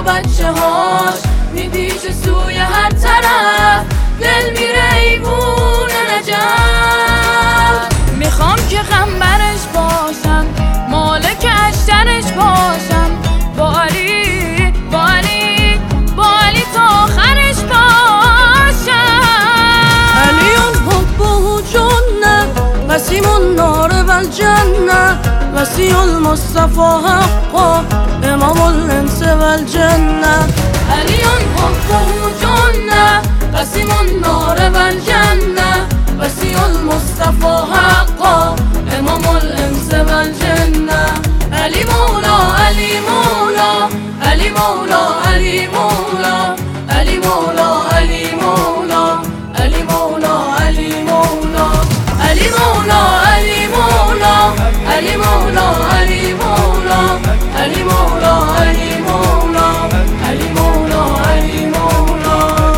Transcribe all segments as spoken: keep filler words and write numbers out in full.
و بچه هاش میپیچه سوی هر طرف، دل میره ایوون نجف. میخوام که غمبرش باشم، مالک اشترش باشم، با علی با علی با علی تا آخرش باشم. علی حبه جنة قسیم النار و الجنة وسیع المصطفى حقا امام الانس و الجنة. علی حبه جنة قسیم النار و الجنة وسیع المصطفى حقا امام الانس و الجنة. علی مولا علی مولا علی مولا علی مولا علی مولا علی مولا علی مولا علی مولا علی مولا علی مولا علی مولا علی مولا علی مولا علی مولا علی مولا علی مولا.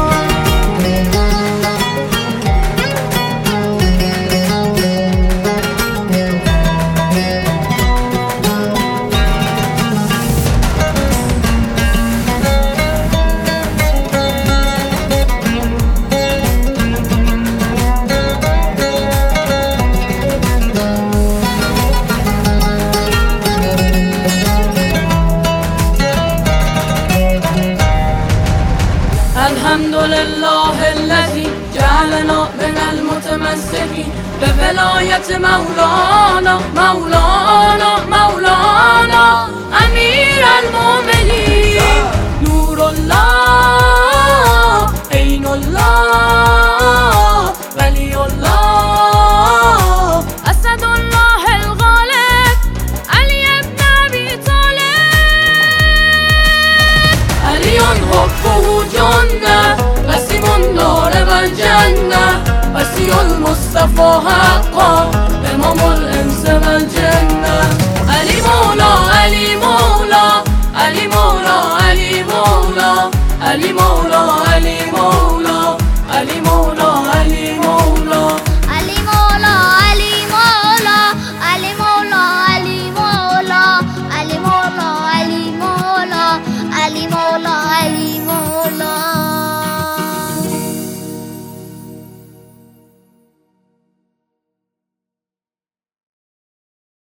الحمد لله الذي جعلنا من المتمسكين بولایت مولانا مولانا مولانا امیر المؤمنین. نور الله عین الله ولی الله اسد الله الغالب علی ابن ابی طالب. علی حبه جنة قسیم النار و الجنة وسیع المصطفى حقا امام